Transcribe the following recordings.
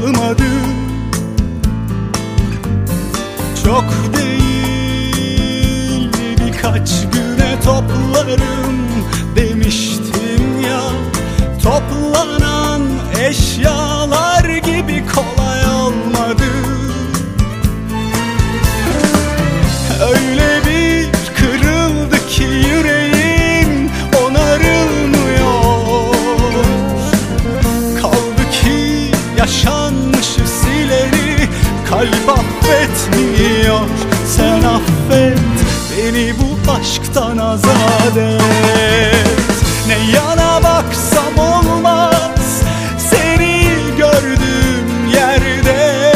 kalmadı. Çok değil birkaç güne toplarım demiştim ya. Toplanan eşyalar gibi kolay olmadı. Öyle bir kırıldı ki yüreğim onarılmıyor. Kaldı ki yaşanmışı sileri kalp affetmiyor. Sen affet beni bu aşktan azat et. Ne yana baksam olmaz seni gördüğüm yerde.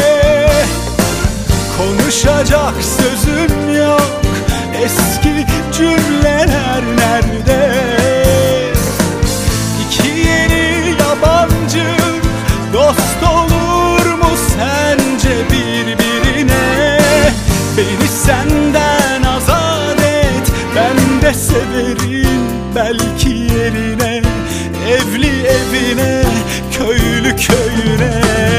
Konuşacak sözüm yok, eski cümleler nerede? İki yeni yabancı dost olur mu sence birbirine? Beni senden azat et, ben de severim belki yerine. Evli evine, köylü köyüne.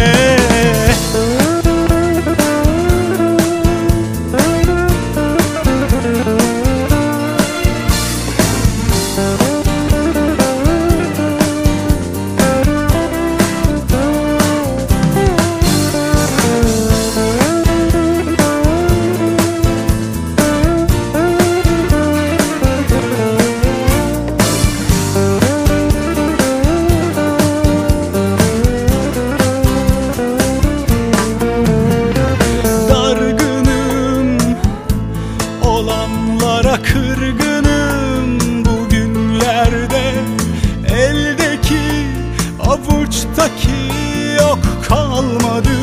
Olanlara kırgınım bugünlerde. Eldeki avuçtaki yok kalmadı.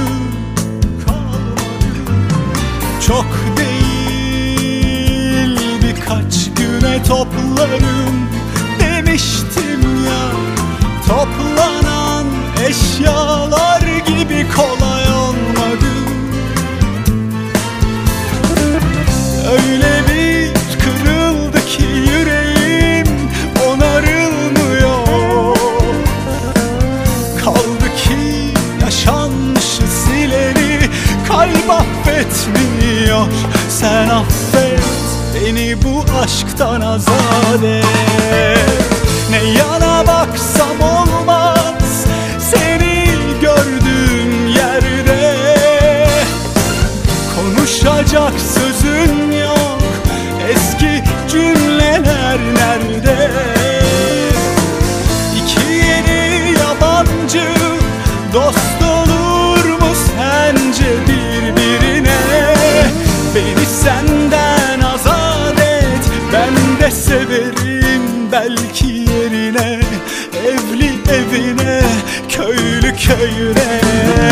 Çok değil birkaç güne toplarım demiştim ya. Toplanan eşyalar gibi kolay olmadı. Öyle bir kırıldı ki yüreğim onarılmıyor. Kaldı ki yaşanmışı sileri kalp affetmiyor. Sen affet beni bu aşktan azat et. Ne yana baksam olmaz seni gördüğüm yerde. Konuşacak sözün yok, eski cümleler nerede? İki yeni yabancı dost olur mu sence birbirine? Beni senden azat et, ben de severim belki yerine. Evli evine, köylü köyüne.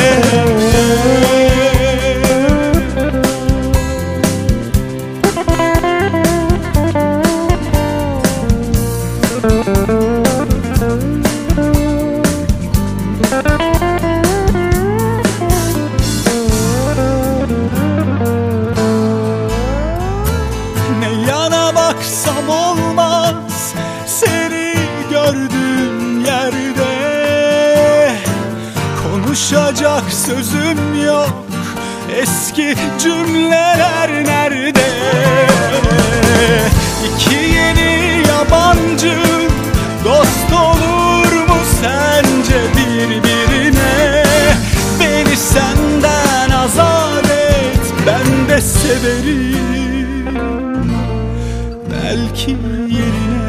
Ne yana baksam olmaz seni gördüğüm yerde. Konuşacak sözüm yok, eski cümleler nerede? İki yeni yabancı dost olur mu sence birbirine? Beni senden azat et, ben de severim belki yerine.